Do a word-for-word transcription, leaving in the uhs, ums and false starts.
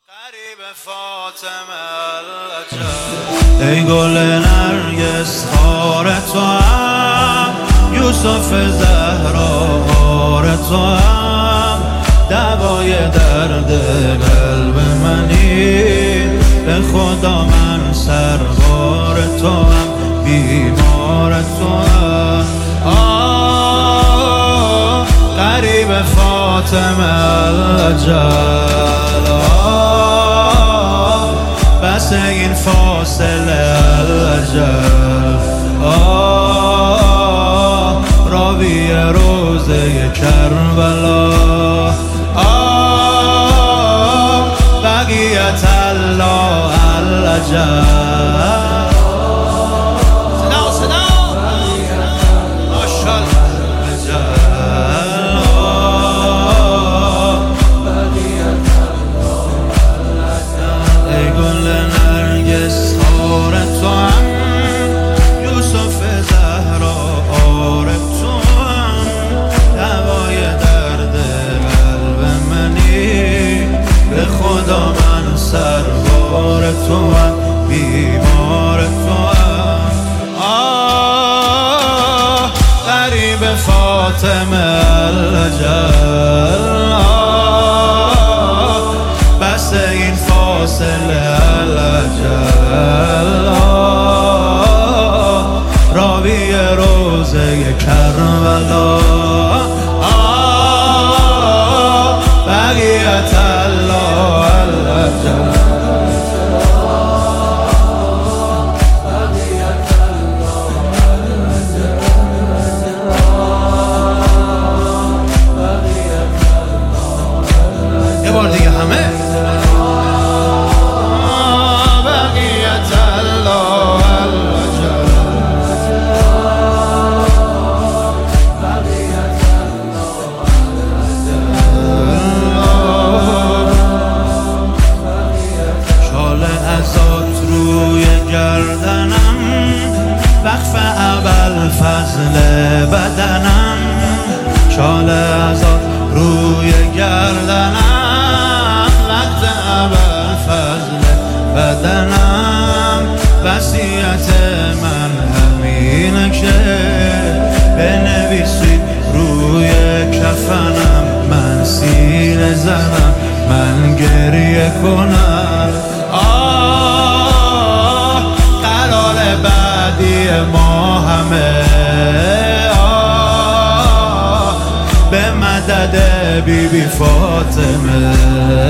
قریب فاطمه العجب ای گل نرگس خار تو هم یوسف زهرا غار تو هم دوای درد قلب منی به خدا من سربار تو هم بیمار تو هم آه قریب فاطمه العجل بس این فاصله العجل آه راوی روزه کربلا آه بقیت الله العجل سربار تو هم بیمار تو هم آه قریب فاطمه العجل آه بس این فاصله العجل آه راوی روزه کربلا آه بقیت الله العجل یه بار دیگه همه بقیت الله العجل شال ازاد روی گردنم وقف ابوالفضل بدنم شال ازاد روی گردنم وقت ابوالفضل بدنم وصیت من همینه که بنویسید روی کفنم من سینه زنم من گریه کنم آه قرار بعدی ما همه آه به مدد بی بی فاطمه